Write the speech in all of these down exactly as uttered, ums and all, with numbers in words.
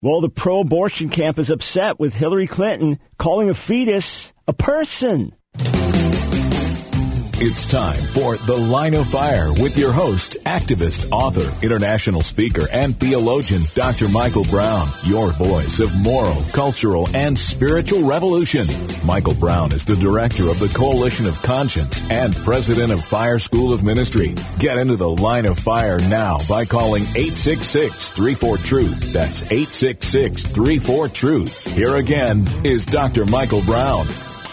Well, the pro-abortion camp is upset with Hillary Clinton calling a fetus a person. It's time for The Line of Fire with your host, activist, author, international speaker, and theologian, Doctor Michael Brown, your voice of moral, cultural, and spiritual revolution. Michael Brown is the director of the Coalition of Conscience and president of Fire School of Ministry. Get into The Line of Fire now by calling eight six six, three four, truth. That's eight six six, three four, truth. Here again is Doctor Michael Brown.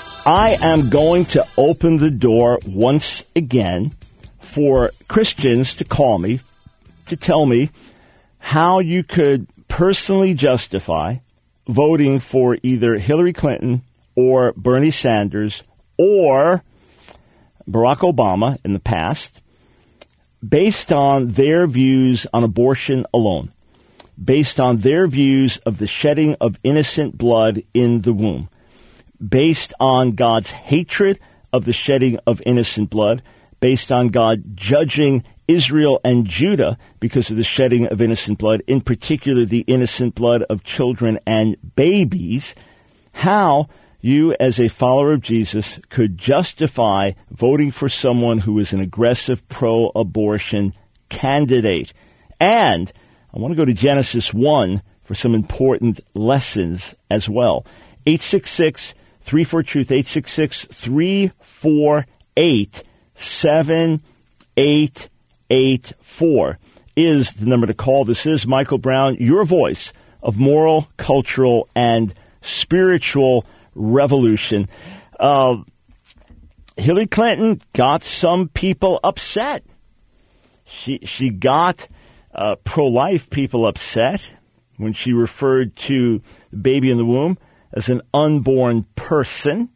I am going to open the door once again for Christians to call me, to tell me how you could personally justify voting for either Hillary Clinton or Bernie Sanders or Barack Obama in the past based on their views on abortion alone, based on their views of the shedding of innocent blood in the womb, based on God's hatred of the shedding of innocent blood, based on God judging Israel and Judah because of the shedding of innocent blood, in particular the innocent blood of children and babies, how you as a follower of Jesus could justify voting for someone who is an aggressive pro-abortion candidate. And I want to go to Genesis one for some important lessons as well. eight six six, three four, truth, eight six six, three four eight, seven eight eight four is the number to call. This is Michael Brown, your voice of moral, cultural, and spiritual revolution. Uh, Hillary Clinton got some people upset. She, she got uh, pro-life people upset when she referred to the baby in the womb as an unborn person,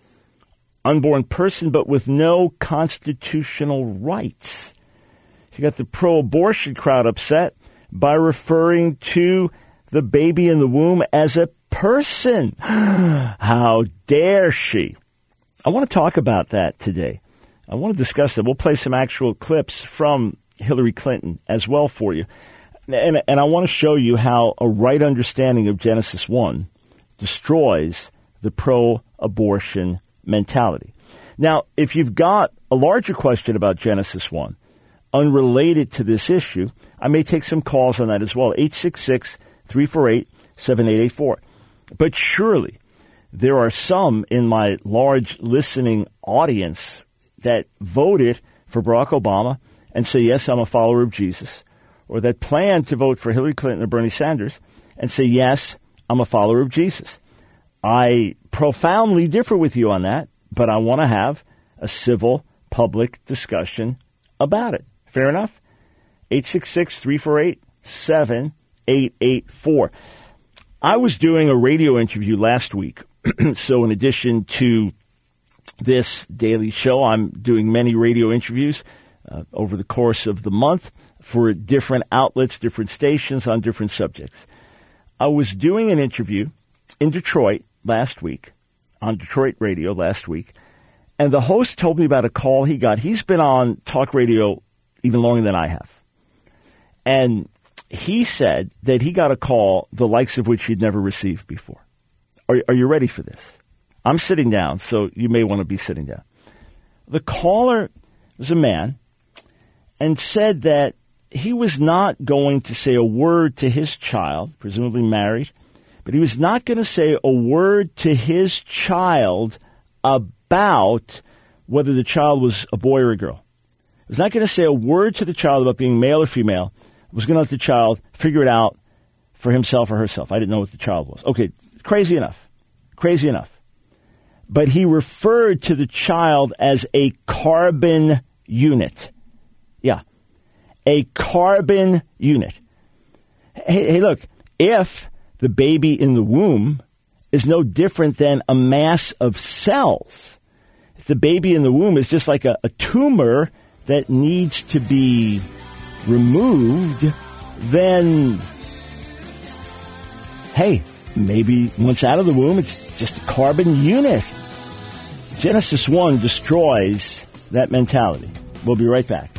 unborn person, but with no constitutional rights. She got the pro-abortion crowd upset by referring to the baby in the womb as a person. How dare she? I want to talk about that today. I want to discuss that. We'll play some actual clips from Hillary Clinton as well for you. And, and I want to show you how a right understanding of Genesis one destroys the pro-abortion mentality. Now, if you've got a larger question about Genesis one, unrelated to this issue, I may take some calls on that as well, eight six six, three four eight, seven eight eight four. But surely there are some in my large listening audience that voted for Barack Obama and say, yes, I'm a follower of Jesus, or that plan to vote for Hillary Clinton or Bernie Sanders and say, yes, I'm a follower of Jesus. I profoundly differ with you on that, but I want to have a civil public discussion about it. Fair enough? eight six six, three four eight, seven eight eight four. I was doing a radio interview last week. So in addition to this daily show, I'm doing many radio interviews uh, over the course of the month for different outlets, different stations on different subjects. I was doing an interview in Detroit last week, on Detroit radio last week, and the host told me about a call he got. He's been on talk radio even longer than I have. And he said that he got a call the likes of which he'd never received before. Are, are you ready for this? I'm sitting down, so you may want to be sitting down. The caller was a man and said that he was not going to say a word to his child, presumably married, but he was not going to say a word to his child about whether the child was a boy or a girl. He was not going to say a word to the child about being male or female. He was going to let the child figure it out for himself or herself. I didn't know what the child was. Okay, crazy enough. Crazy enough. But he referred to the child as a carbon unit. Yeah. A carbon unit. Hey, hey, look, if the baby in the womb is no different than a mass of cells, if the baby in the womb is just like a, a tumor that needs to be removed, then, hey, maybe once out of the womb, it's just a carbon unit. Genesis one destroys that mentality. We'll be right back.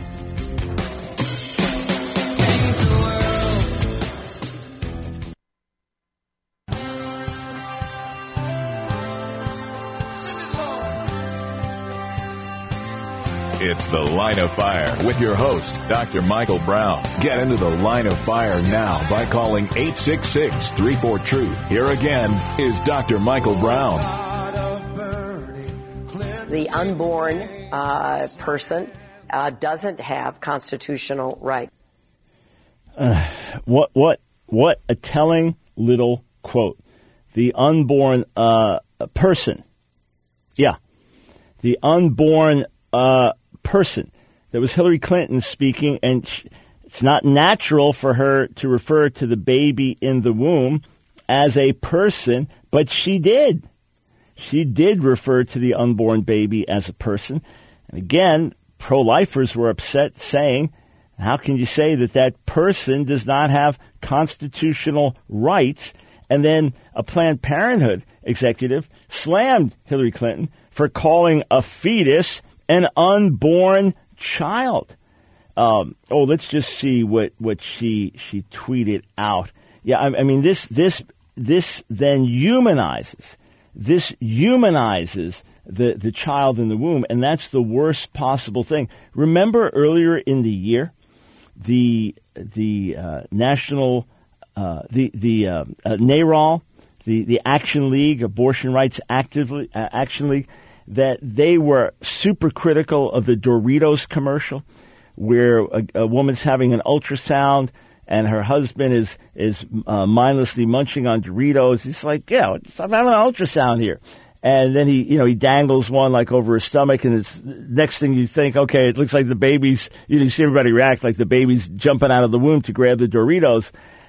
It's The Line of Fire with your host, Doctor Michael Brown. Get into The Line of Fire now by calling eight six six, three four, truth. Here again is Doctor Michael Brown. The unborn uh, person uh, doesn't have constitutional right. Uh, what what what a telling little quote. The unborn uh, person. Yeah. The unborn uh, person. That was Hillary Clinton speaking, and she, it's not natural for her to refer to the baby in the womb as a person, but she did. She did refer to the unborn baby as a person. And again, pro-lifers were upset, saying, how can you say that that person does not have constitutional rights? And then a Planned Parenthood executive slammed Hillary Clinton for calling a fetus an unborn child. Um, oh, let's just see what, what she she tweeted out. Yeah, I, I mean, this this this then humanizes. This humanizes the, the child in the womb, and that's the worst possible thing. Remember earlier in the year, the the uh, national uh, the the uh, uh, NARAL, the the Action League, Abortion Rights Actively uh, Action League, that they were super critical of the Doritos commercial, where a, a woman's having an ultrasound and her husband is is uh, mindlessly munching on Doritos. He's like, yeah, I'm having an ultrasound here. And then he, you know, he dangles one like over his stomach, and it's next thing you think, okay, it looks like the baby's, you know, you see everybody react like the baby's jumping out of the womb to grab the Doritos.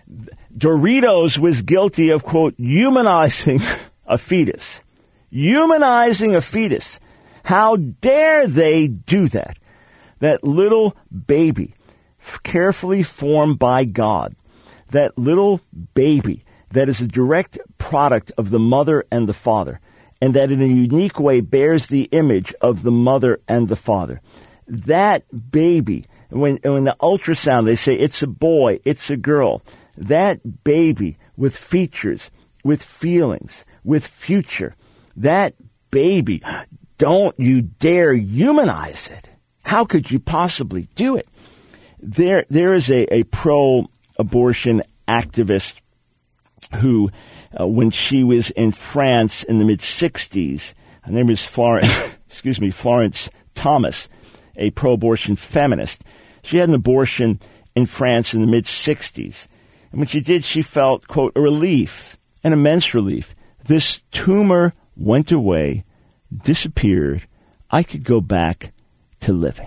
Doritos was guilty of, quote, humanizing a fetus. Humanizing a fetus. How dare they do that? That little baby, carefully formed by God, that little baby that is a direct product of the mother and the father, and that in a unique way bears the image of the mother and the father. That baby, when, when the ultrasound, they say it's a boy, it's a girl. That baby with features, with feelings, with future, that baby, don't you dare humanize it. How could you possibly do it? There, there is a, a pro-abortion activist who, uh, when she was in France in the mid-sixties, her name was Florence, excuse me, Florence Thomas, a pro-abortion feminist. She had an abortion in France in the mid-sixties. And when she did, she felt, quote, a relief, an immense relief. This tumor went away, disappeared. I could go back to living.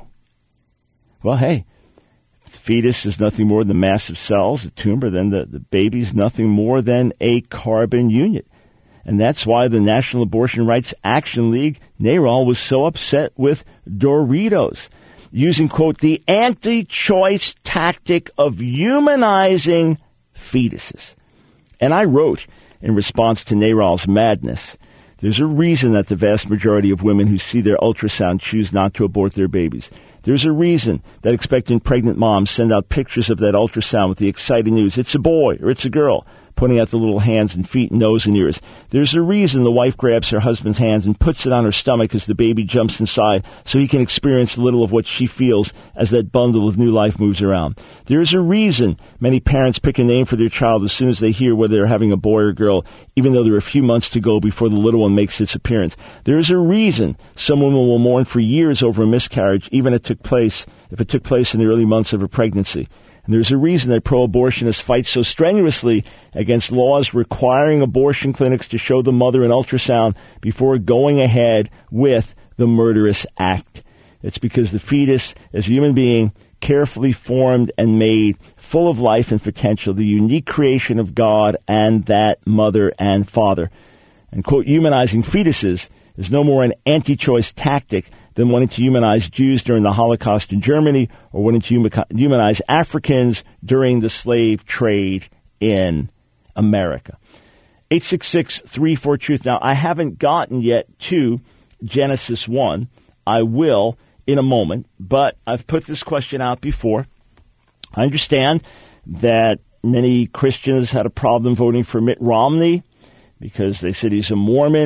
Well, hey, the fetus is nothing more than massive cells, a tumor, then the, the baby's nothing more than a carbon union. And that's why the National Abortion Rights Action League, NARAL, was so upset with Doritos, using, quote, the anti-choice tactic of humanizing fetuses. And I wrote, in response to NARAL's madness, there's a reason that the vast majority of women who see their ultrasound choose not to abort their babies. There's a reason that expectant pregnant moms send out pictures of that ultrasound with the exciting news, it's a boy or it's a girl, pointing out the little hands and feet, nose and ears. There's a reason the wife grabs her husband's hands and puts it on her stomach as the baby jumps inside so he can experience a little of what she feels as that bundle of new life moves around. There's a reason many parents pick a name for their child as soon as they hear whether they're having a boy or girl, even though there are a few months to go before the little one makes its appearance. There's a reason some women will mourn for years over a miscarriage, even if it took place, if it took place in the early months of a pregnancy. And there's a reason that pro-abortionists fight so strenuously against laws requiring abortion clinics to show the mother an ultrasound before going ahead with the murderous act. It's because the fetus is a human being, carefully formed and made, full of life and potential, the unique creation of God and that mother and father. And, quote, humanizing fetuses is no more an anti-choice tactic than wanting to humanize Jews during the Holocaust in Germany or wanting to humanize Africans during the slave trade in America. eight six six, three four, truth. Now, I haven't gotten yet to Genesis one. I will in a moment, but I've put this question out before. I understand that many Christians had a problem voting for Mitt Romney because they said he's a Mormon, and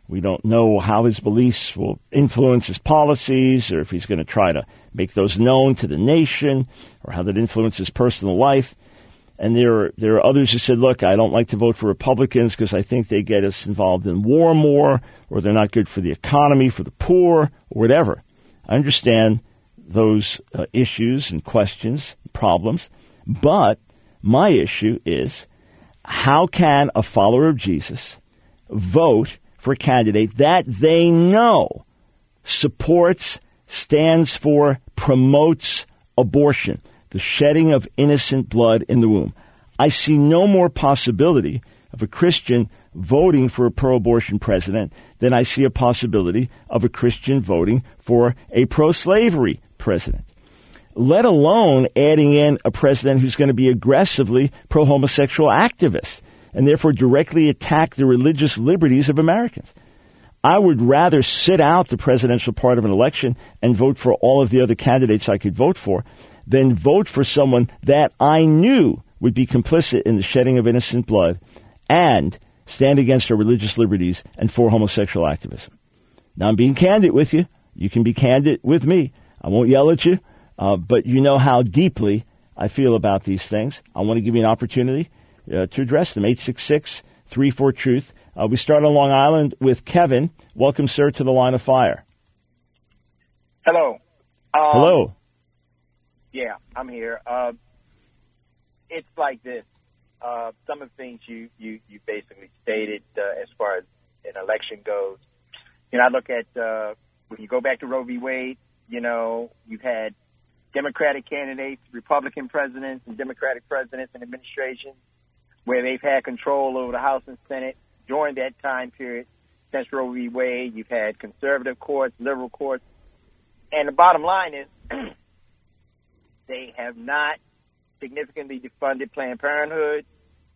We don't know how his beliefs will influence his policies, or if he's going to try to make those known to the nation, or how that influences his personal life. And there are, there are others who said, look, I don't like to vote for Republicans because I think they get us involved in war more, or they're not good for the economy, for the poor, or whatever. I understand those uh, issues and questions, and problems. But my issue is, how can a follower of Jesus vote for a candidate that they know supports, stands for, promotes abortion, the shedding of innocent blood in the womb? I see no more possibility of a Christian voting for a pro-abortion president than I see a possibility of a Christian voting for a pro-slavery president, let alone adding in a president who's going to be aggressively pro-homosexual activist and therefore directly attack the religious liberties of Americans. I would rather sit out the presidential part of an election and vote for all of the other candidates I could vote for than vote for someone that I knew would be complicit in the shedding of innocent blood and stand against our religious liberties and for homosexual activism. Now, I'm being candid with you. You can be candid with me. I won't yell at you, uh, but you know how deeply I feel about these things. I want to give you an opportunity uh, to address them. eight six six, three four, truth. Uh, we start on Long Island with Kevin. Welcome, sir, to the Line of Fire. Hello. Um, Hello. Yeah, I'm here. Uh, it's like this. Uh, some of the things you, you, you basically stated uh, as far as an election goes. You know, I look at, uh, when you go back to Roe v. Wade, you know, you've had Democratic candidates, Republican presidents, and Democratic presidents and administrations where they've had control over the House and Senate during that time period. Since Roe v. Wade, you've had conservative courts, liberal courts. And the bottom line is they have not significantly defunded Planned Parenthood.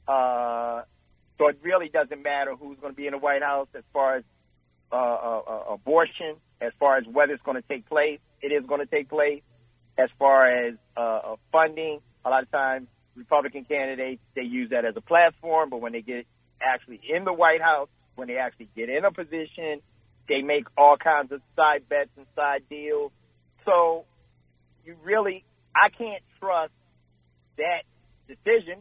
Uh, so it really doesn't matter who's going to be in the White House as far as uh, uh, uh, abortion, as far as whether it's going to take place. It is going to take place. As far as uh, uh, funding, a lot of times Republican candidates, they use that as a platform, but when they get actually in the White House, when they actually get in a position, they make all kinds of side bets and side deals. So you really, I can't trust that decision.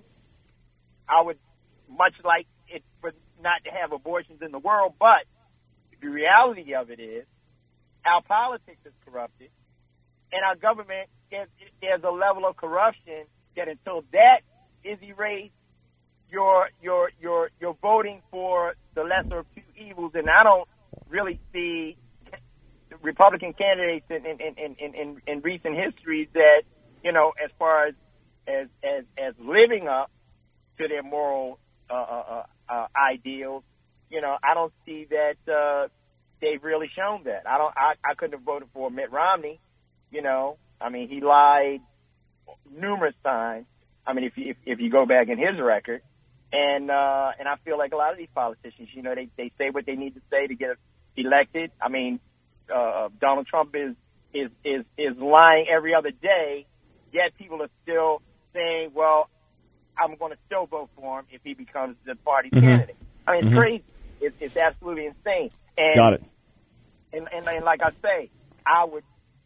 I would much like it for not to have abortions in the world, but the reality of it is our politics is corrupted, and our government, is, there's a level of corruption that until that is erased, you're, you're, you're, you're voting for the lesser of two evils, and I don't really see Republican candidates in, in, in, in, in, in recent histories that, you know, as far as, as, as, as living up to their moral uh, uh, uh, ideals, you know, I don't see that uh, they've really shown that. I don't. I, I couldn't have voted for Mitt Romney. You know, I mean, he lied numerous times. I mean, if you if, if you go back in his record, and uh, and I feel like a lot of these politicians, you know, they they say what they need to say to get elected. I mean, uh, Donald Trump is is is is lying every other day, yet people are still saying, well, I'm going to still vote for him if he becomes the party's mm-hmm. candidate. I mean, it's mm-hmm. crazy. It's, it's absolutely insane. And, Got it. And, and, and like I say, I would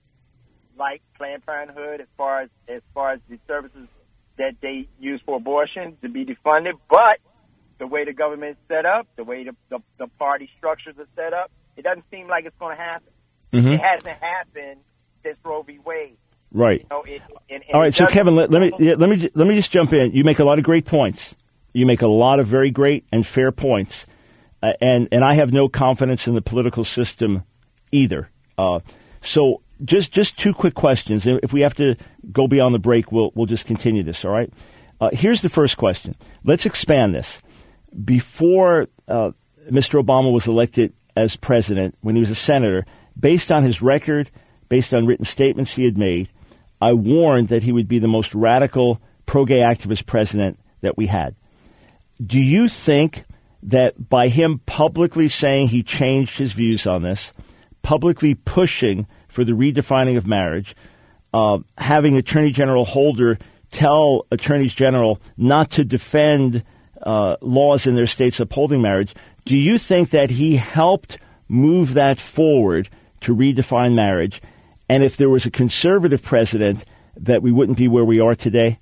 like Planned Parenthood as far as as far as the services that they use for abortion to be defunded, but the way the government is set up, the way the, the, the party structures are set up, it doesn't seem like it's going to happen. Mm-hmm. It hasn't happened since Roe v. Wade. Right. You know, it, and, and All right. So, Kevin, let, let me yeah, let me let me just jump in. You make a lot of great points. You make a lot of very great and fair points, uh, and and I have no confidence in the political system either. Uh, so, just just two quick questions. If we have to go beyond the break, we'll we'll just continue this. All right. Uh, here's the first question. Let's expand this. Before uh, Mister Obama was elected as president, when he was a senator, based on his record, based on written statements he had made, I warned that he would be the most radical pro-gay activist president that we had. Do you think that by him publicly saying he changed his views on this, publicly pushing for the redefining of marriage, uh, having Attorney General Holder tell attorneys general not to defend uh, laws in their states upholding marriage. Do you think that he helped move that forward to redefine marriage? And if there was a conservative president, that we wouldn't be where we are today?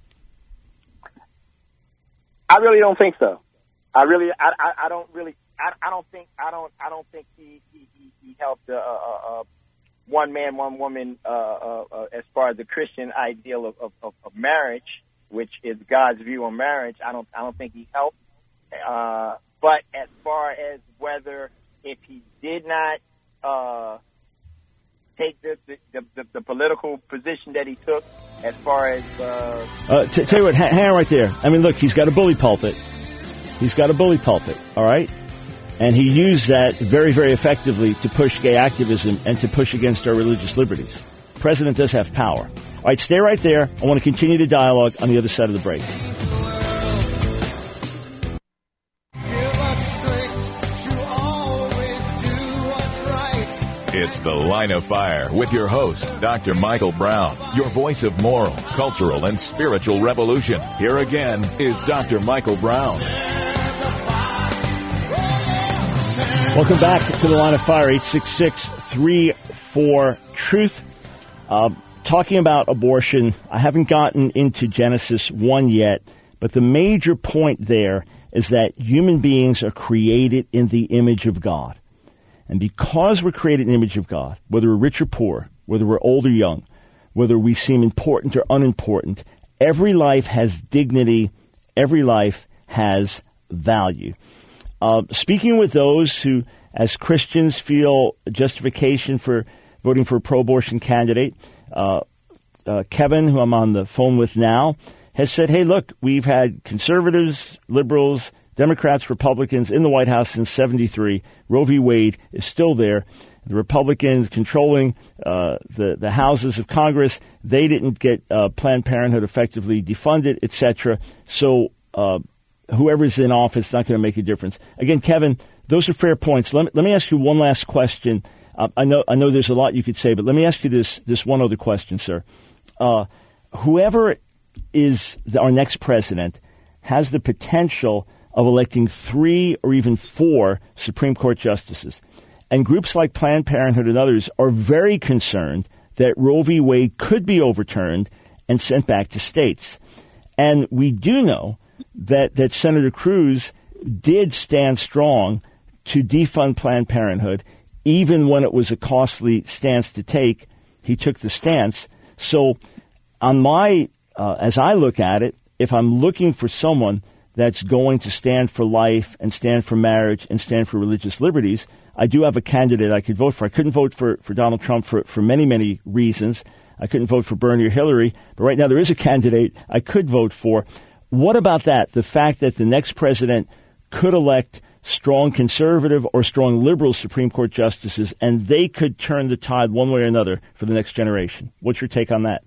I really don't think so. I really, I, I, I don't really, I, I don't think, I don't, I don't think he he, he, he helped uh, uh, uh, one man, one woman uh, uh, uh, as far as the Christian ideal of, of, of marriage, which is God's view on marriage. I don't, I don't think he helped. Uh, but as far as whether if he did not uh, take the the, the the the political position that he took, as far as uh, uh, t- tell you what, ha- hang on right there. I mean, look, he's got a bully pulpit. He's got a bully pulpit. All right. And he used that very, very effectively to push gay activism and to push against our religious liberties. The president does have power. All right, stay right there. I want to continue the dialogue on the other side of the break. It's The Line of Fire with your host, Doctor Michael Brown, your voice of moral, cultural, and spiritual revolution. Here again is Doctor Michael Brown. Welcome back to The Line of Fire, eight six six, three four, truth. Uh, talking about abortion, I haven't gotten into Genesis one yet, but the major point there is that human beings are created in the image of God. And because we're created in the image of God, whether we're rich or poor, whether we're old or young, whether we seem important or unimportant, every life has dignity, every life has value. Uh, speaking with those who, as Christians, feel justification for voting for a pro-abortion candidate, uh, uh, Kevin, who I'm on the phone with now, has said, hey, look, we've had conservatives, liberals, Democrats, Republicans in the White House since seventy-three. Roe v. Wade is still there. The Republicans controlling uh, the, the houses of Congress, they didn't get uh, Planned Parenthood effectively defunded, et cetera. So uh, whoever's in office is not going to make a difference. Again, Kevin, those are fair points. Let me, let me ask you one last question. Uh, I know I know there's a lot you could say, but let me ask you this this one other question, sir. Uh, whoever is the, our next president has the potential of electing three or even four Supreme Court justices. And groups like Planned Parenthood and others are very concerned that Roe v. Wade could be overturned and sent back to states. And we do know that, that Senator Cruz did stand strong to defund Planned Parenthood, even when it was a costly stance to take. He took the stance. So on my, uh, as I look at it, if I'm looking for someone that's going to stand for life and stand for marriage and stand for religious liberties, I do have a candidate I could vote for. I couldn't vote for, for Donald Trump for, for many, many reasons. I couldn't vote for Bernie or Hillary, but right now there is a candidate I could vote for. What about that? The fact that the next president could elect strong conservative or strong liberal Supreme Court justices, and they could turn the tide one way or another for the next generation. What's your take on that?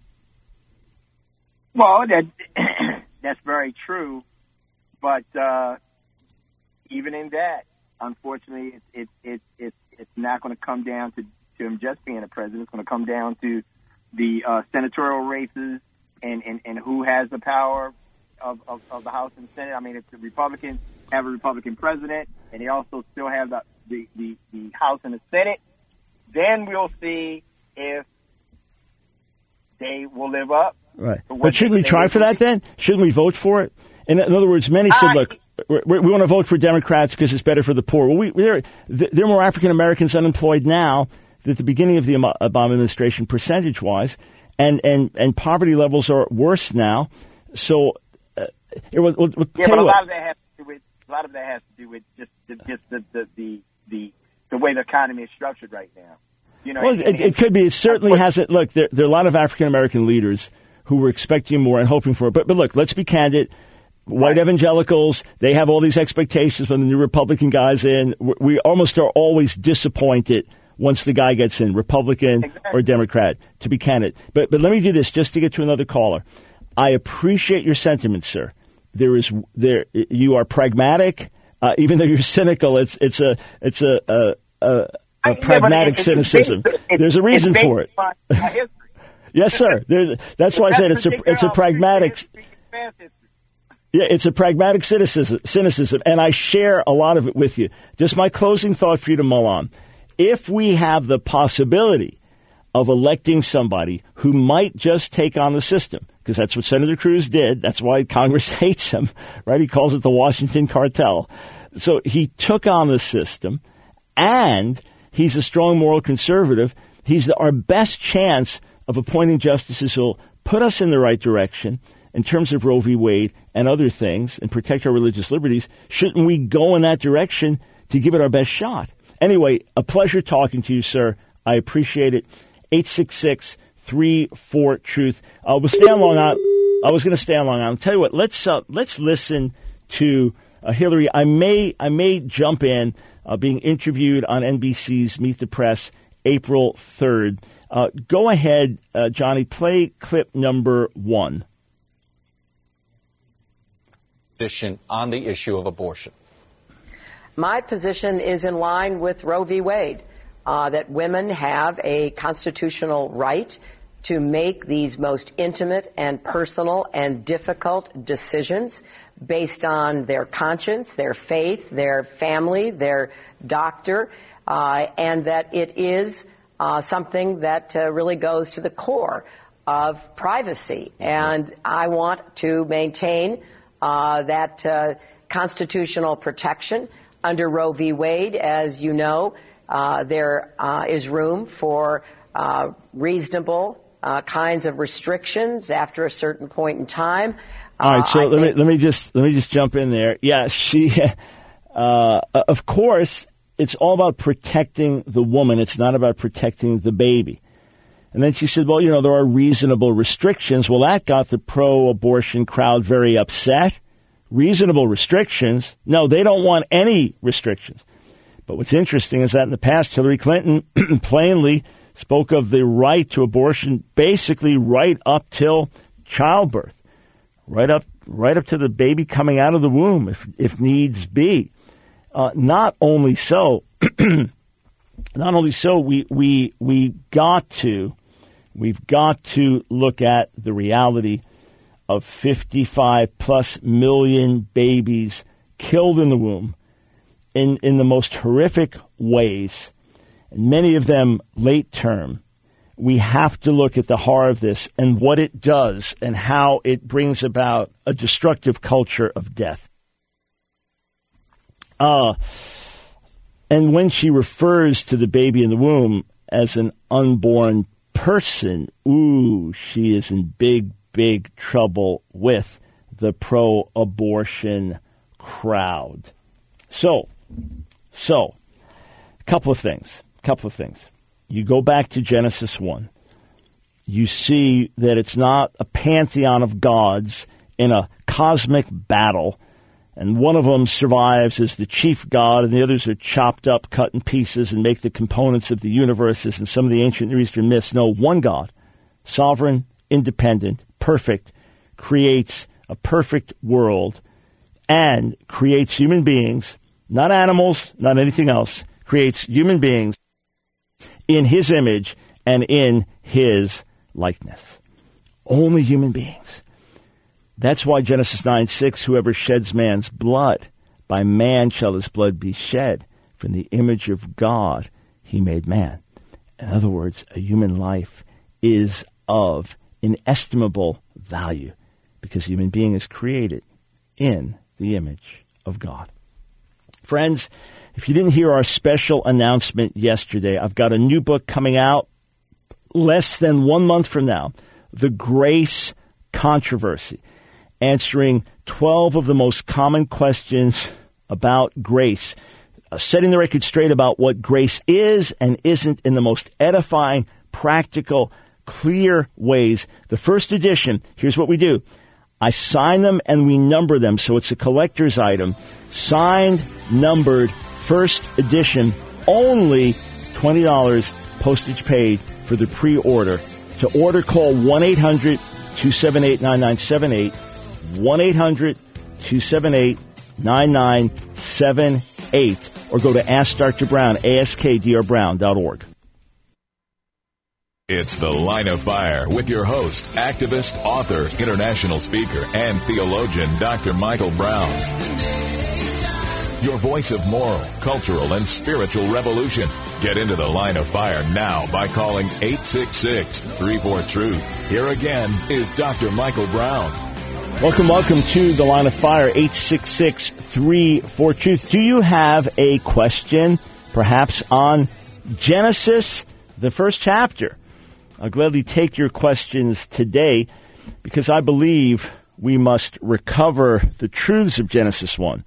Well, that that's very true. But uh, even in that, unfortunately, it, it, it, it, it's not going to come down to, to him just being a president. It's going to come down to the uh, senatorial races and, and, and who has the power of, of, of the House and Senate. I mean, if the Republicans have a Republican president and they also still have the, the, the, the House and the Senate, then we'll see if they will live up. Right. But shouldn't we try for that then? Shouldn't we vote for it? In, in other words, many said, look, we, we want to vote for Democrats because it's better for the poor. Well, we, there, there are more African Americans unemployed now than at the beginning of the Obama administration, percentage-wise, and, and, and poverty levels are worse now. So, uh, it will, we'll, we'll yeah, but a lot of that has to do with a lot of that has to do with just the, just the the, the the the way the economy is structured right now. You know, well, and, it, and, it could be. It certainly hasn't. Look, there, there are a lot of African American leaders who were expecting more and hoping for it. But but look, let's be candid. White right. evangelicals, they have all these expectations when the new Republican guy's in. We almost are always disappointed once the guy gets in, Republican exactly. or Democrat, to be candid. But but let me do this just to get to another caller. I appreciate your sentiments, sir. There is there you are pragmatic, uh, even though you're cynical. It's it's a it's a a, a, a pragmatic yeah, cynicism. Based, There's a reason for it. Yes, sir. There's, that's why I said it's a it's a pragmatic. Yeah, it's a pragmatic cynicism, cynicism, and I share a lot of it with you. Just my closing thought for you to mull on. If we have the possibility of electing somebody who might just take on the system, because that's what Senator Cruz did. That's why Congress hates him, right? He calls it the Washington cartel. So he took on the system, and he's a strong moral conservative. He's the, our best chance of appointing justices who will put us in the right direction in terms of Roe v. Wade and other things and protect our religious liberties. Shouldn't we go in that direction to give it our best shot? Anyway, a pleasure talking to you, sir. I appreciate it. eight six six, three four, truth. Uh, we'll stay on Long Island. I was going to stay on Long Island. I'll tell you what, let's uh, let's listen to uh, Hillary. I may I may jump in, uh, being interviewed on N B C's Meet the Press April third. Uh, go ahead, uh, Johnny, play clip number one. On the issue of abortion. My position is in line with Roe v. Wade, uh, that women have a constitutional right to make these most intimate and personal and difficult decisions based on their conscience, their faith, their family, their doctor, uh, and that it is uh, something that uh, really goes to the core of privacy. And I want to maintain Uh, that uh, constitutional protection under Roe v. Wade. As you know, uh, there uh, is room for uh, reasonable uh, kinds of restrictions after a certain point in time. Uh, All right, so I let think- me let me just let me just jump in there. Yeah, she, uh, of course, it's all about protecting the woman. It's not about protecting the baby. And then she said, well, you know, there are reasonable restrictions. Well, that got the pro-abortion crowd very upset. Reasonable restrictions? No, they don't want any restrictions. But what's interesting is that in the past, Hillary Clinton plainly spoke of the right to abortion basically right up till childbirth, right up right up to the baby coming out of the womb, if, if needs be. Uh, not only so, not only so, we, we, we got to... We've got to look at the reality of fifty-five plus million babies killed in the womb in, in the most horrific ways, and many of them late term. We have to look at the horror of this and what it does and how it brings about a destructive culture of death. Uh, and when she refers to the baby in the womb as an unborn person, ooh, she is in big, big trouble with the pro-abortion crowd. So, so, a couple of things, a couple of things. You go back to Genesis one. You see that it's not a pantheon of gods in a cosmic battle, and one of them survives as the chief god, and the others are chopped up, cut in pieces, and make the components of the universe, as in some of the ancient Near Eastern myths. No, one God, sovereign, independent, perfect, creates a perfect world and creates human beings, not animals, not anything else, creates human beings in his image and in his likeness. Only human beings. That's why Genesis nine six, whoever sheds man's blood, by man shall his blood be shed. From the image of God he made man. In other words, a human life is of inestimable value because a human being is created in the image of God. Friends, if you didn't hear our special announcement yesterday, I've got a new book coming out less than one month from now, The Grace Controversy, answering twelve of the most common questions about grace, uh, setting the record straight about what grace is and isn't in the most edifying, practical, clear ways. The first edition, here's what we do. I sign them and we number them, so it's a collector's item. Signed, numbered, first edition, only twenty dollars postage paid for the pre-order. To order, call one eight hundred two seven eight nine nine seven eight, one eight hundred two seven eight nine nine seven eight, or go to Ask Doctor Brown, A S K D R Brown dot org. It's The Line of Fire with your host, activist, author, international speaker, and theologian, Doctor Michael Brown. Your voice of moral, cultural, and spiritual revolution. Get into The Line of Fire now by calling eight six six, three four, truth. Here again is Doctor Michael Brown. Welcome, welcome to The Line of Fire, eight six six, three four, truth. Do you have a question, perhaps on Genesis, the first chapter? I'll gladly take your questions today because I believe we must recover the truths of Genesis one.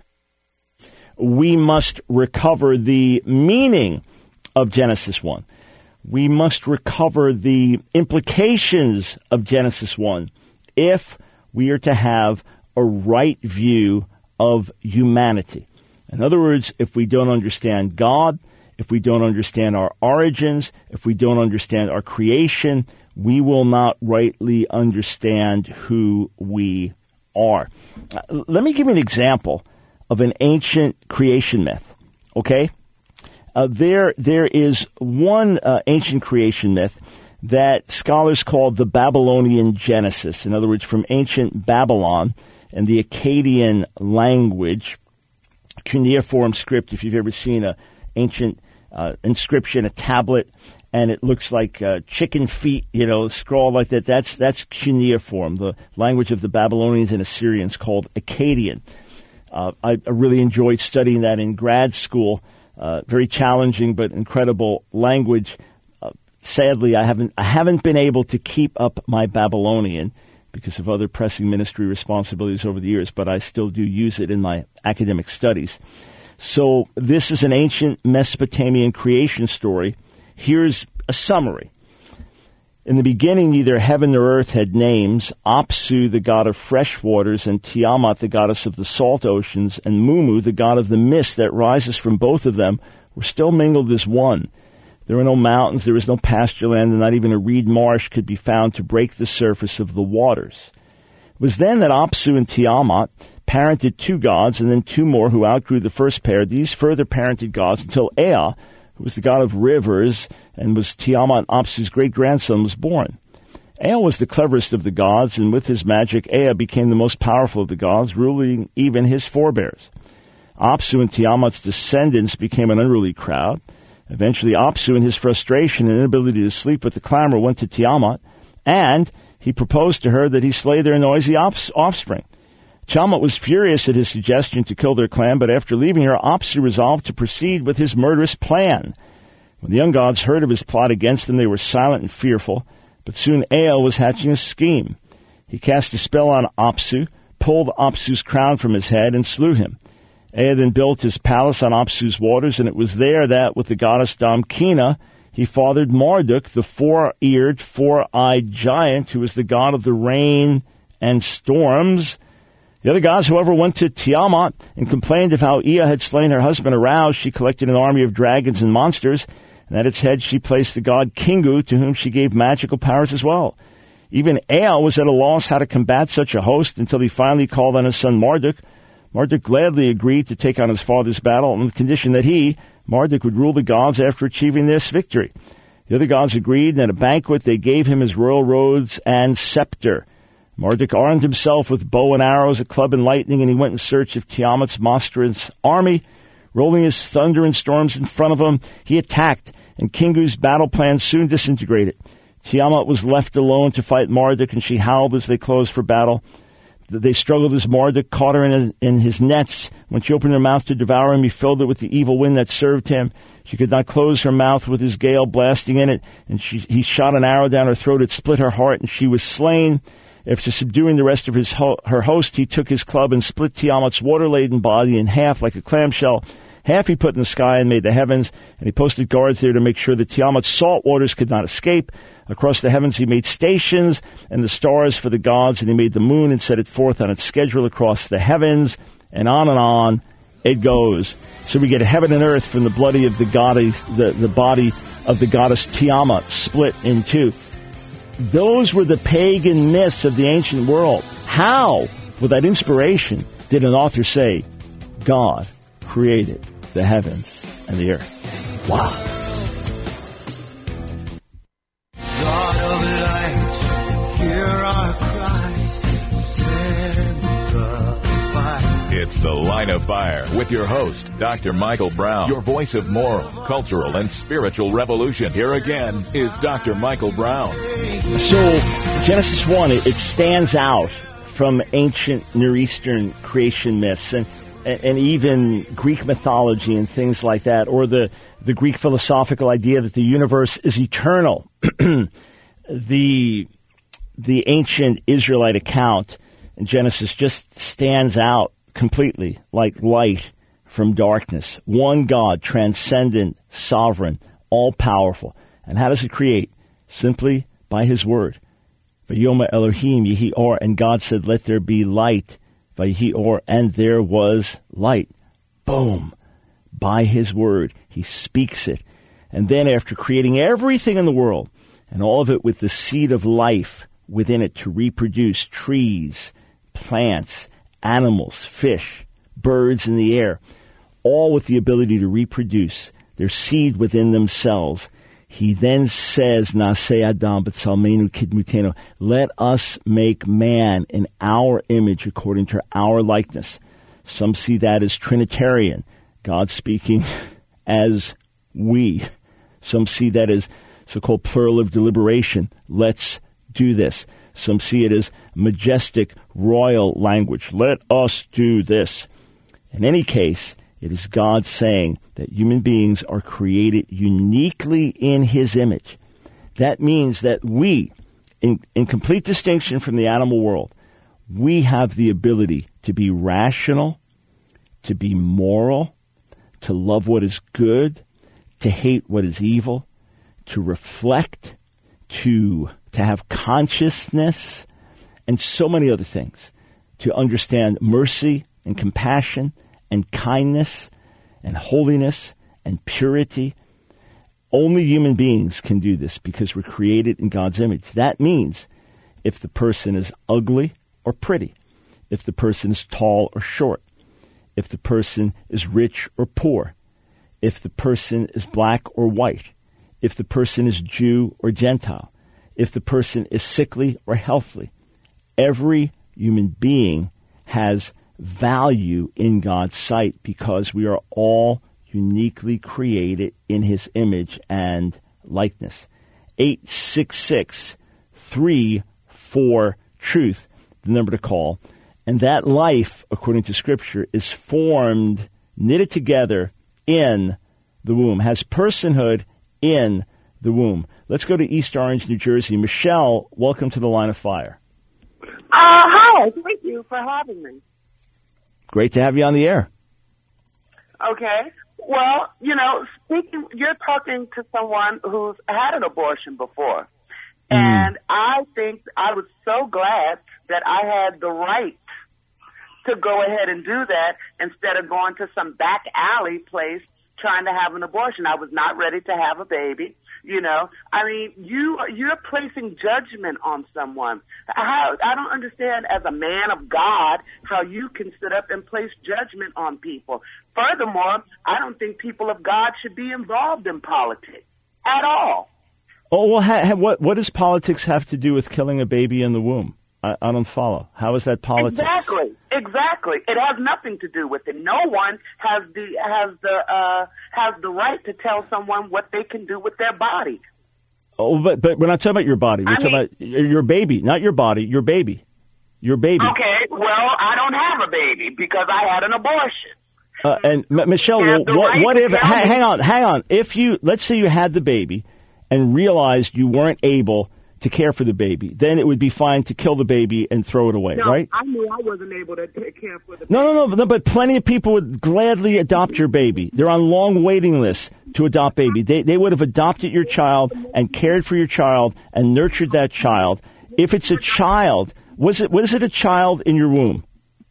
We must recover the meaning of Genesis one. We must recover the implications of Genesis one if we are to have a right view of humanity. In other words, if we don't understand God, if we don't understand our origins, if we don't understand our creation, we will not rightly understand who we are. Uh, let me give you an example of an ancient creation myth, okay? Uh, there, there is one uh, ancient creation myth that scholars call the Babylonian Genesis. In other words, from ancient Babylon and the Akkadian language, cuneiform script, if you've ever seen a ancient uh, inscription, a tablet, and it looks like uh, chicken feet, you know, scrawled like that. That's that's cuneiform, the language of the Babylonians and Assyrians called Akkadian. Uh, I, I really enjoyed studying that in grad school. Uh, very challenging but incredible language. Uh, sadly, I haven't I haven't been able to keep up my Babylonian because of other pressing ministry responsibilities over the years, but I still do use it in my academic studies. So this is an ancient Mesopotamian creation story. Here's a summary. In the beginning, neither heaven nor earth had names. Apsu, the god of fresh waters, and Tiamat, the goddess of the salt oceans, and Mumu, the god of the mist that rises from both of them, were still mingled as one. There were no mountains, there was no pasture land, and not even a reed marsh could be found to break the surface of the waters. It was then that Apsu and Tiamat parented two gods, and then two more who outgrew the first pair. These further parented gods until Ea, who was the god of rivers and was Tiamat Apsu's great-grandson, was born. Ea was the cleverest of the gods, and with his magic, Ea became the most powerful of the gods, ruling even his forebears. Apsu and Tiamat's descendants became an unruly crowd. Eventually, Apsu, in his frustration and inability to sleep with the clamor, went to Tiamat, and he proposed to her that he slay their noisy offspring. Tiamat was furious at his suggestion to kill their clan, but after leaving her, Apsu resolved to proceed with his murderous plan. When the young gods heard of his plot against them, they were silent and fearful, but soon Ea was hatching a scheme. He cast a spell on Apsu, pulled Apsu's crown from his head, and slew him. Ea then built his palace on Apsu's waters, and it was there that, with the goddess Damkina, he fathered Marduk, the four-eared, four-eyed giant, who was the god of the rain and storms. The other gods, however, went to Tiamat and complained of how Ea had slain her husband. Aroused, she collected an army of dragons and monsters, and at its head she placed the god Kingu, to whom she gave magical powers as well. Even Ea was at a loss how to combat such a host until he finally called on his son Marduk. Marduk gladly agreed to take on his father's battle on the condition that he, Marduk, would rule the gods after achieving this victory. The other gods agreed, and at a banquet they gave him his royal robes and scepter. Marduk armed himself with bow and arrows, a club and lightning, and he went in search of Tiamat's monstrous army. Rolling his thunder and storms in front of him, he attacked, and Kingu's battle plan soon disintegrated. Tiamat was left alone to fight Marduk, and she howled as they closed for battle. They struggled as Marduk caught her in, in his nets. When she opened her mouth to devour him, he filled it with the evil wind that served him. She could not close her mouth with his gale blasting in it, and she, he shot an arrow down her throat. It split her heart, and she was slain. After subduing the rest of his ho- her host, he took his club and split Tiamat's water-laden body in half like a clamshell. Half he put in the sky and made the heavens, and he posted guards there to make sure that Tiamat's salt waters could not escape. Across the heavens he made stations and the stars for the gods, and he made the moon and set it forth on its schedule across the heavens, and on and on it goes. So we get heaven and earth from the bloody of the goddess, the, the body of the goddess Tiamat split in two. Those were the pagan myths of the ancient world. How, with that inspiration, did an author say, God created the heavens and the earth? Wow. It's The Line of Fire with your host, Doctor Michael Brown, your voice of moral, cultural, and spiritual revolution. Here again is Doctor Michael Brown. So, Genesis one, it, it stands out from ancient Near Eastern creation myths and, and, and even Greek mythology and things like that, or the, the Greek philosophical idea that the universe is eternal. the the ancient Israelite account in Genesis just stands out completely like light from darkness. One God, transcendent, sovereign, all-powerful. And how does it create? Simply by his word. Vayoma Elohim Yehi Or, and God said, let there be light. Vayehi Or, and there was light. Boom. By his word. He speaks it. And then after creating everything in the world, and all of it with the seed of life within it to reproduce, trees, plants, animals, fish, birds in the air, all with the ability to reproduce their seed within themselves. He then says, Naseh Adam b'tzalmenu kidmutenu, let us make man in our image according to our likeness. Some see that as Trinitarian, God speaking as we. Some see that as so-called plural of deliberation. Let's do this. Some see it as majestic royal language. Let us do this. In any case, it is God saying that human beings are created uniquely in his image. That means that we, in, in complete distinction from the animal world, we have the ability to be rational, to be moral, to love what is good, to hate what is evil, to reflect, to to have consciousness, and so many other things, to understand mercy and compassion and kindness and holiness and purity. Only human beings can do this because we're created in God's image. That means if the person is ugly or pretty, if the person is tall or short, if the person is rich or poor, if the person is black or white, if the person is Jew or Gentile, if the person is sickly or healthy, every human being has value in God's sight because we are all uniquely created in his image and likeness. eight six six, three four, truth, the number to call. And that life, according to Scripture, is formed, knitted together in the womb, has personhood in the womb. Let's go to East Orange, New Jersey. Michelle, welcome to the Line of Fire. Uh, hi, thank you for having me. Great to have you on the air. Okay. Well, you know, speaking, you're talking to someone who's had an abortion before. Mm. And I think I was so glad that I had the right to go ahead and do that instead of going to some back alley place trying to have an abortion. I was not ready to have a baby. You know, I mean, you, you're placing judgment on someone. How, I don't understand as a man of God how you can sit up and place judgment on people. Furthermore, I don't think people of God should be involved in politics at all. Oh, well, ha, ha, what, what does politics have to do with killing a baby in the womb? I, I don't follow. How is that politics? Exactly, exactly. It has nothing to do with it. No one has the has the uh, has the right to tell someone what they can do with their body. Oh, but but we're not talking about your body. We're I talking mean, about your baby, not your body. Your baby, your baby. Okay. Well, I don't have a baby because I had an abortion. Uh, and M- Michelle, what, right what if? Ha- hang on, hang on. If you let's say you had the baby and realized you weren't able to care for the baby, then it would be fine to kill the baby and throw it away, no, right? I knew I wasn't able to take care for the baby. No, no, no, but plenty of people would gladly adopt your baby. They're on long waiting lists to adopt baby. They they would have adopted your child and cared for your child and nurtured that child. If it's a child, was it was it a child in your womb?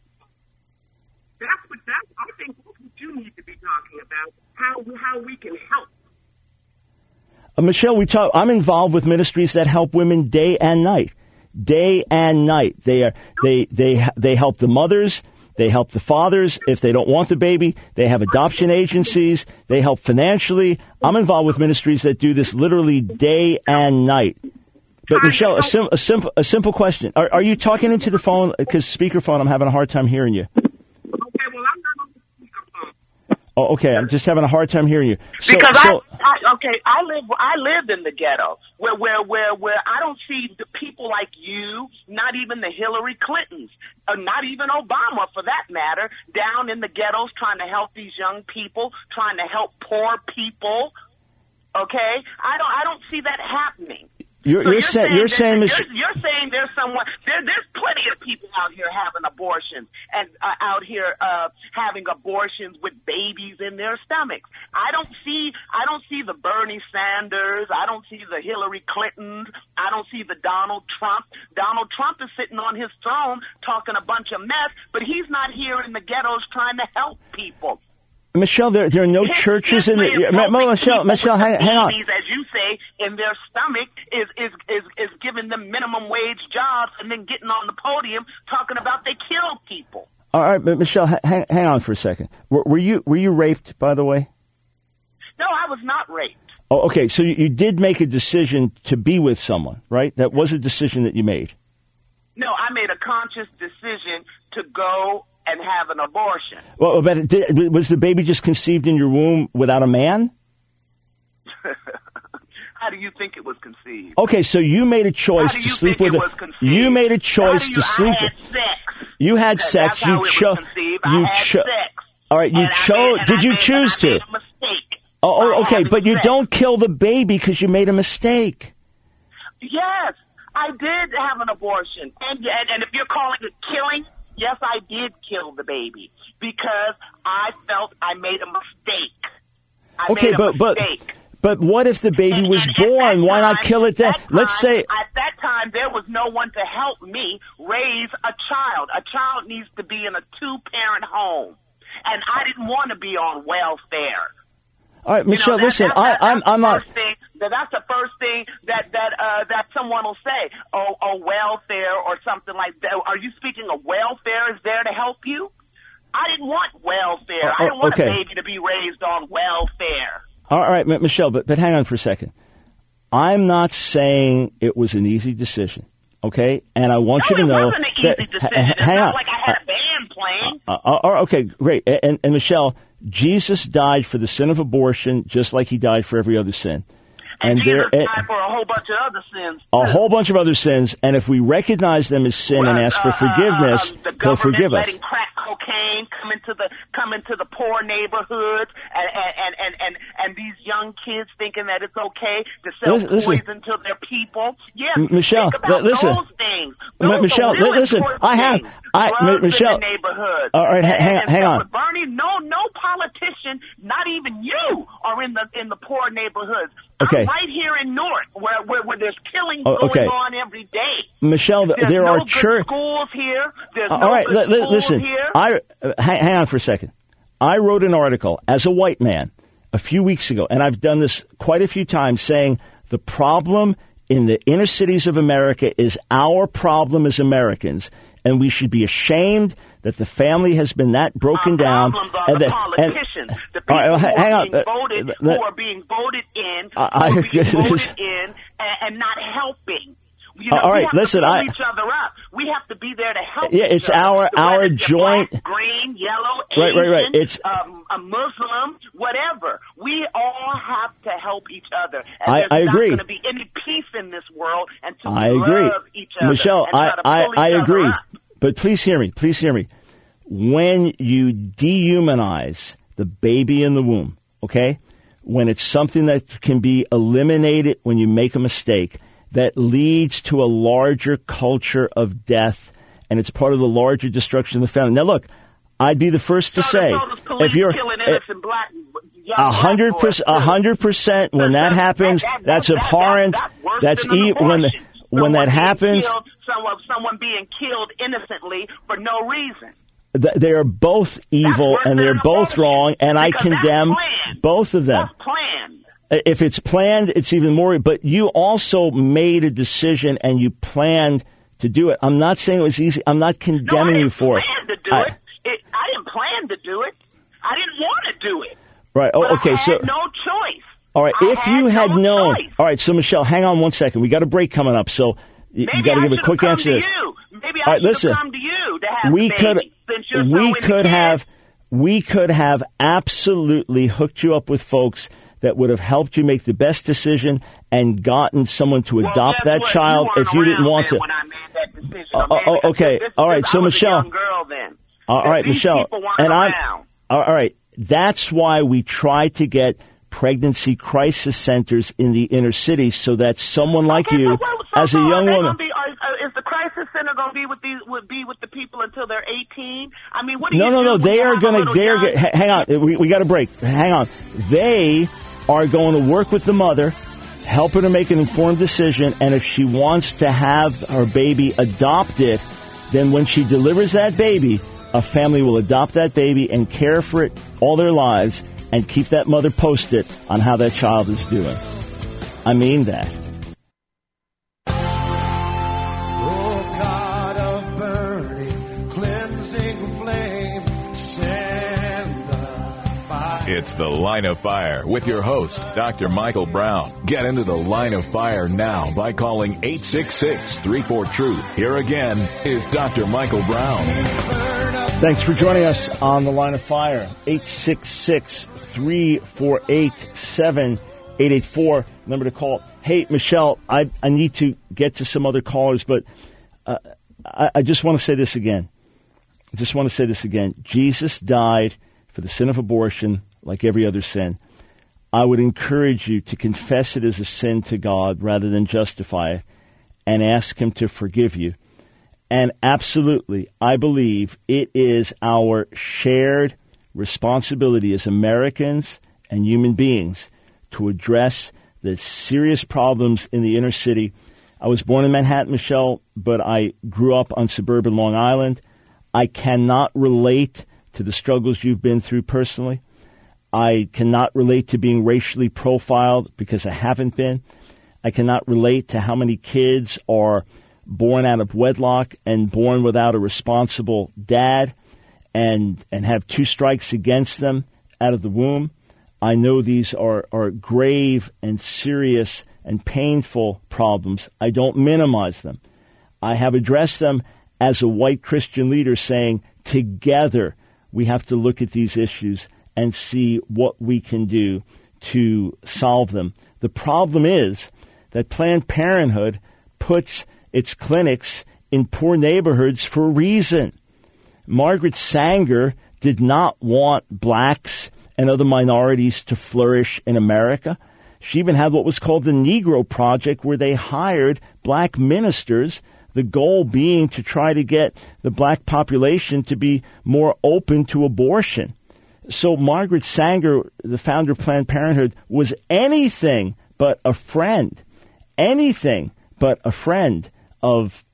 That's what that's. I think that's what you need to be talking about. How how we can help. Uh, Michelle, we talk. I'm involved with ministries that help women day and night, day and night. They are they they they help the mothers. They help the fathers. If they don't want the baby, they have adoption agencies. They help financially. I'm involved with ministries that do this literally day and night. But Michelle, a, sim- a simple a simple question: Are, are you talking into the phone? Because speakerphone, I'm having a hard time hearing you. Okay, well, Oh, okay. I'm just having a hard time hearing you. So, because so, I, I, okay, I live, I lived in the ghetto where, where, where, where I don't see the people like you, not even the Hillary Clintons, or not even Obama for that matter, down in the ghettos trying to help these young people, trying to help poor people. Okay, I don't, I don't see that happening. You're, So you're, say, you're saying, you're, Michelle, you're saying there's someone there. There's plenty of people out here having abortions and uh, out here uh, having abortions with babies in their stomachs. I don't see. I don't see the Bernie Sanders. I don't see the Hillary Clintons. I don't see the Donald Trump. Donald Trump is sitting on his throne talking a bunch of mess, but he's not here in the ghettos trying to help people. Michelle, there, there are no His churches in the. history of Ma- helping Michelle, people Michelle, with hang, the hang on. babies, as you say, in their stomach is, is is is giving them minimum wage jobs and then getting on the podium talking about they kill people. All right, but Michelle, hang, hang on for a second. Were, were you were you raped, by the way? No, I was not raped. Oh, okay. So you, you did make a decision to be with someone, right? That was a decision that you made. No, I made a conscious decision to go and have an abortion. Well, but did, was the baby just conceived in your womb without a man? How do you think it was conceived? Okay, so you made a choice How do to you sleep think with it a. was conceived? You made a choice How do you, to sleep I with. had sex. You had That's sex. how You it was chose. conceived. You I had chose. sex. All right, you And I chose. made- and Did I you made- choose and I to? made a mistake. Oh, oh, by okay, having but you sex. don't kill the baby because you made a mistake. Yes, I did have an abortion. And, and and if you're calling it killing, yes, I did kill the baby because I felt I made a mistake. I Okay, made a but but mistake. but what if the baby And- was and at born? that Why not time- kill it then? that Let's time- say. at that time there was no one to help me raise a child. A child needs to be in a two-parent home, and I didn't want to be on welfare. All right, You Michelle, know, that- listen, that- I, that- I'm that's I'm the not. first thing- that- That's the first thing that that uh, that someone will say. Oh, oh, welfare or something like that. Are you speaking of welfare is there to help you? I didn't want welfare. Oh, I didn't want okay. a baby to be raised on welfare. All right, M- Michelle, but but hang on for a second. I'm not saying it was an easy decision, okay? And I want No, you to it know wasn't an that. easy h- decision. h- It's hang not on. like I had a band playing. Uh, uh, uh, okay, great. And, and Michelle, Jesus died for the sin of abortion, just like he died for every other sin. And, And Jesus there, died for a whole bunch of other sins. a too. whole bunch of other sins, and if we recognize them as sin and Uh, ask for uh, forgiveness, uh, uh, the he'll government forgive us. letting crack cocaine come into the come into the poor neighborhoods, and and, and, and, and these young kids thinking that it's okay to sell Listen- listen. poison to their people. Yes, M- Michelle, think about li- listen. those things. M- Those are Michelle, li- real listen, important I have- things. I- Drugs M- Michelle- in the neighborhoods. All right, ha- And- hang- and hang so on. with Bernie, no, no politician, not even you, are in the in the poor neighborhoods. Okay. I'm right here in Newark, where where, where there's killings Oh, okay. going on every day. Michelle, th- There's there no are good church. schools here. There's Uh, no all right, good li- li- schools listen. here. I uh, hang, hang on for a second. I wrote an article as a white man a few weeks ago, and I've done this quite a few times, saying the problem in the inner cities of America is our problem as Americans, and we should be ashamed that the family has been that broken Our down. problems are and the that- and- politicians, the all people right, who, hang are on. being Uh, voted, uh, who let- are being voted in, I- who I are agree. being This- voted in, and, and not helping. You Uh, know, all we right, have listen, to pull I- each other up. We have to be there to help. Yeah, each it's other. our- Whether our you're joint- black, green, yellow, Right, Asian, right, right. It's- um, a Muslim, whatever. We all have to help each other. And I- there's I agree. not going to be any peace in this world until I we agree. love each other. Michelle, and I, try to I, pull I each other agree. up. But please hear me. Please hear me. When you dehumanize the baby in the womb, okay, when it's something that can be eliminated when you make a mistake, that leads to a larger culture of death, and it's part of the larger destruction of the family. Now, look, I'd be the first to So say, the- so the police if you're killing innocent black, young a black hundred boys, percent, too. a hundred percent, when that That- happens, that- that- that's that- that- abhorrent. that's worse That's than an e- when abortion. when that Someone being happens. killed, someone, someone being killed innocently for no reason. th- They are both evil worse and than they're an both abortion, wrong, and I because that's condemn planned. both of them. That's planned. If it's planned, it's even more. But you also made a decision and you planned to do it. I'm not saying it was easy. I'm not No, I condemning didn't you for it. plan to do I- it. it. I didn't plan to do it. I didn't want to do it. Right. Oh, But okay. I so, had no choice. all right. I If you had no known, choice. all right. So, Michelle, hang on one second. We got a break coming up. So, you, Maybe you got to I give a should've quick come answer to to this. you. Maybe All I right, should listen. have come to you to have We the could, baby, since you're so we into could kids. have, we could have absolutely hooked you up with folks that would have helped you make the best decision and gotten someone to Well, adopt guess that what? child you if you didn't want to. When I made that decision, Uh, or maybe oh, okay. this- All right. this- So, I was Michelle. a young girl then. All right, These Michelle. people weren't And I'm around. all right. That's why we try to get pregnancy crisis centers in the inner city so that someone like Okay, you, so what- so as a so young are they woman, gonna be, are, are, is the crisis center going to be with these? Would be with the people until they're eighteen? I mean, what do no, you no, do no, when they you are have a going to. little They are. young- Go- hang on, we we got to break. Hang on. They are going to work with the mother, help her to make an informed decision, and if she wants to have her baby adopted, then when she delivers that baby, a family will adopt that baby and care for it all their lives and keep that mother posted on how that child is doing. I mean that. Oh, God of burning, cleansing flame, send the fire. It's The Line of Fire with your host, Doctor Michael Brown. Get into The Line of Fire now by calling eight six six, three four, truth. Here again is Doctor Michael Brown. Thanks for joining us on The Line of Fire. eight six six, three four eight, seven eight eight four. Number to call. Hey, Michelle, I, I need to get to some other callers, but uh, I, I just want to say this again. I just want to say this again. Jesus died for the sin of abortion like every other sin. I would encourage you to confess it as a sin to God rather than justify it and ask Him to forgive you. And absolutely, I believe it is our shared responsibility as Americans and human beings to address the serious problems in the inner city. I was born in Manhattan, Michelle, but I grew up on suburban Long Island. I cannot relate to the struggles you've been through personally. I cannot relate to being racially profiled because I haven't been. I cannot relate to how many kids are born out of wedlock and born without a responsible dad and and have two strikes against them out of the womb. I know these are, are grave and serious and painful problems. I don't minimize them. I have addressed them as a white Christian leader saying, together we have to look at these issues and see what we can do to solve them. The problem is that Planned Parenthood puts its clinics in poor neighborhoods for a reason. Margaret Sanger did not want blacks and other minorities to flourish in America. She even had what was called the Negro Project, where they hired black ministers, the goal being to try to get the black population to be more open to abortion. So Margaret Sanger, the founder of Planned Parenthood, was anything but a friend, anything but a friend of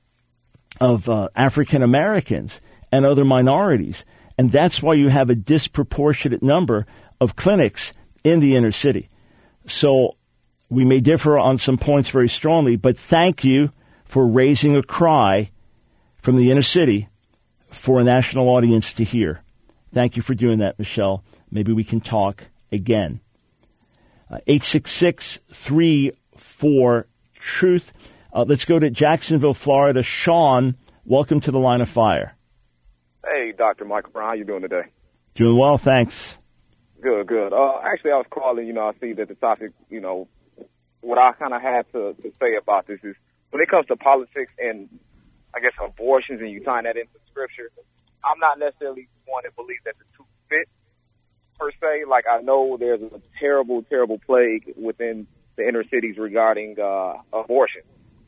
of uh, African Americans and other minorities. And that's why you have a disproportionate number of clinics in the inner city. So we may differ on some points very strongly, but thank you for raising a cry from the inner city for a national audience to hear. Thank you for doing that, Michelle. Maybe we can talk again. Uh, eight six six, three four, truth. Uh, let's go to Jacksonville, Florida. Sean, welcome to The Line of Fire. Hey, Doctor Michael Brown, how you doing today? Doing well, thanks. Good, good. Uh, actually, I was calling, you know, I see that the topic, you know, what I kind of had to, to say about this is when it comes to politics and, I guess, abortions and you tying that into Scripture, I'm not necessarily one that believes that the two fit, per se. Like, I know there's a terrible, terrible plague within the inner cities regarding uh, abortion.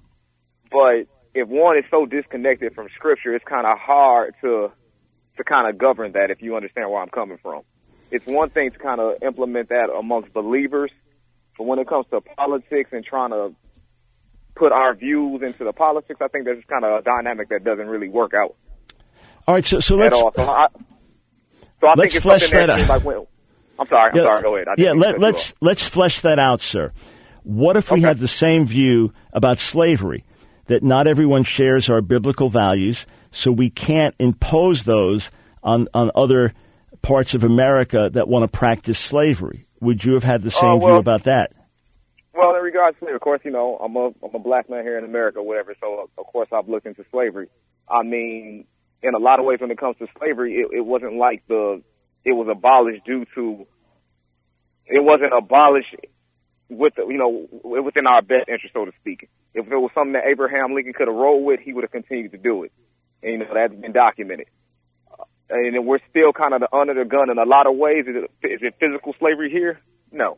But if one is so disconnected from Scripture, it's kind of hard to to kind of govern that, if you understand where I'm coming from. It's one thing to kind of implement that amongst believers, but when it comes to politics and trying to put our views into the politics, I think there's kind of a dynamic that doesn't really work out. All right, so, so let's, at all. So I, so I let's think it's flesh something that that out. like, well, I'm sorry, I'm yeah, sorry, go ahead. I yeah, didn't mean to let, cut you let's off. let's flesh that out, sir. What if we Okay. had the same view about slavery, that not everyone shares our biblical values, so we can't impose those on, on other parts of America that want to practice slavery? Would you have had the same Oh, well, view about that? Well, in regards to, of course, you know, I'm a I'm a black man here in America, whatever. So of course I've looked into slavery. I mean, in a lot of ways, when it comes to slavery, it, it wasn't like the it was abolished due to, it wasn't abolished with, the, you know, within our best interest, so to speak. If it was something that Abraham Lincoln could have rolled with, he would have continued to do it. And, you know, that's been documented. Uh, and we're still kind of under the gun in a lot of ways. Is it, is it physical slavery here? No.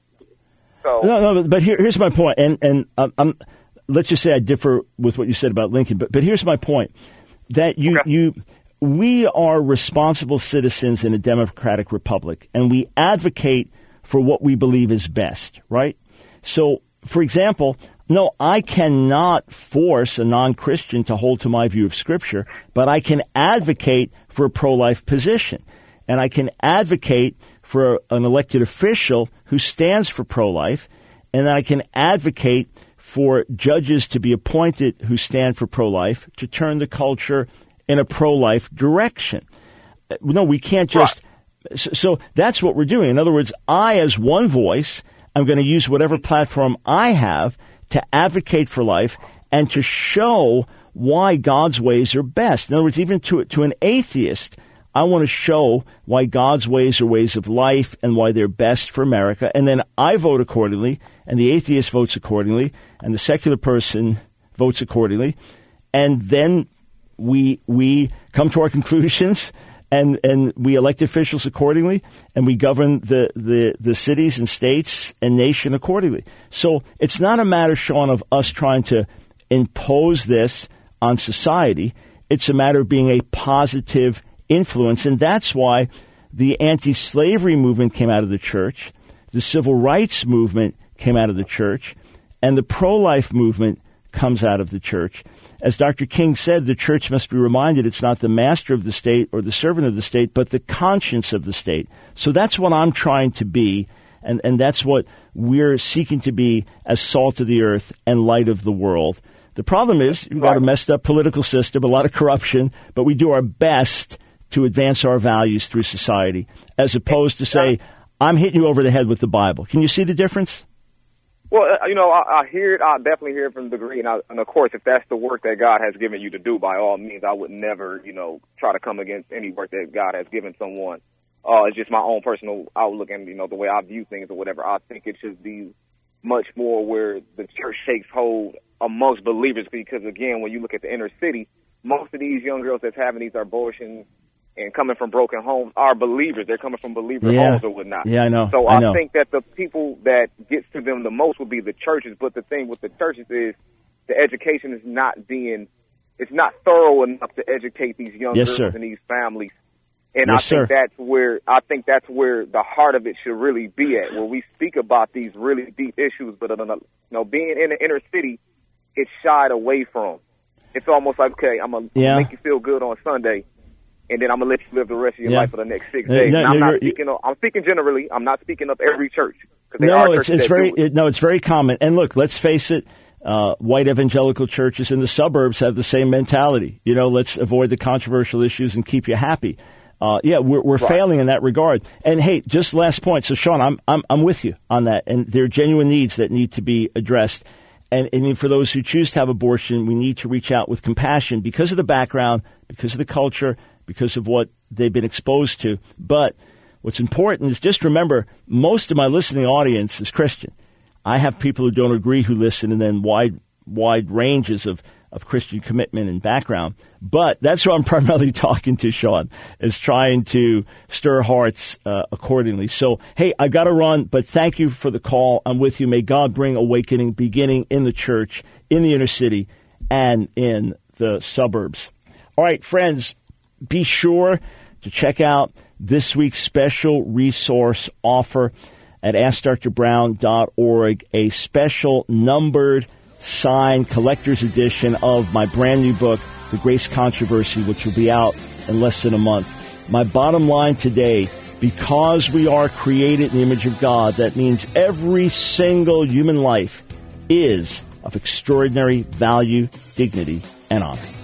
So no, no. But here, here's my point. And and um, I'm, let's just say I differ with what you said about Lincoln. But but here's my point: that you okay. you we are responsible citizens in a democratic republic, and we advocate for what we believe is best. Right. So, for example, no, I cannot force a non-Christian to hold to my view of Scripture, but I can advocate for a pro-life position. And I can advocate for an elected official who stands for pro-life, and I can advocate for judges to be appointed who stand for pro-life to turn the culture in a pro-life direction. No, we can't just... Right. So, so that's what we're doing. In other words, I, as one voice, I'm going to use whatever platform I have to advocate for life and to show why God's ways are best. In other words, even to to an atheist, I want to show why God's ways are ways of life and why they're best for America. And then I vote accordingly, and the atheist votes accordingly, and the secular person votes accordingly. And then we we come to our conclusions, and, and we elect officials accordingly, and we govern the, the, the cities and states and nation accordingly. So it's not a matter, Sean, of us trying to impose this on society. It's a matter of being a positive influence, and that's why the anti-slavery movement came out of the church, the civil rights movement came out of the church, and the pro-life movement comes out of the church. As Doctor King said, the church must be reminded it's not the master of the state or the servant of the state, but the conscience of the state. So that's what I'm trying to be, and, and that's what we're seeking to be as salt of the earth and light of the world. The problem is we've got a messed up political system, a lot of corruption, but we do our best to advance our values through society, as opposed to say, I'm hitting you over the head with the Bible. Can you see the difference? Well, you know, I, I hear it. I definitely hear it from the degree. And, I, and, of course, if that's the work that God has given you to do, by all means, I would never, you know, try to come against any work that God has given someone. Uh, it's just my own personal outlook and, you know, the way I view things or whatever. I think it should be much more where the church takes hold amongst believers because, again, when you look at the inner city, most of these young girls that's having these abortions and coming from broken homes are believers. They're coming from believer yeah. homes or whatnot. Yeah, I know. So I, I know. think that the people that gets to them the most will be the churches. But the thing with the churches is the education is not being, it's not thorough enough to educate these young yes, girls sir. and these families. And yes, I think sir. that's where I think that's where the heart of it should really be at, where we speak about these really deep issues. But uh, you know, being in the inner city, it's shied away from. It's almost like, okay, I'm gonna yeah. make you feel good on Sunday, and then I'm gonna let you live the rest of your yeah. life for the next six days. No, and I'm no, not speaking. Of, I'm speaking generally. I'm not speaking of every church. No, it's, it's very it, no, it's very common. And look, let's face it. Uh, white evangelical churches in the suburbs have the same mentality. You know, let's avoid the controversial issues and keep you happy. Uh, yeah, we're, we're right. failing in that regard. And hey, just last point. So, Sean, I'm I'm I'm with you on that. And there are genuine needs that need to be addressed. And, and for those who choose to have abortion, we need to reach out with compassion because of the background, because of the culture, because of what they've been exposed to. But what's important is just remember, most of my listening audience is Christian. I have people who don't agree who listen, and then wide wide ranges of, of Christian commitment and background. But that's who I'm primarily talking to, Sean, is trying to stir hearts uh, accordingly. So, hey, I got to run, but thank you for the call. I'm with you. May God bring awakening beginning in the church, in the inner city, and in the suburbs. All right, friends, be sure to check out this week's special resource offer at ask dr brown dot org, a special numbered signed collector's edition of my brand new book, The Grace Controversy, which will be out in less than a month. My bottom line today, because we are created in the image of God, that means every single human life is of extraordinary value, dignity, and honor.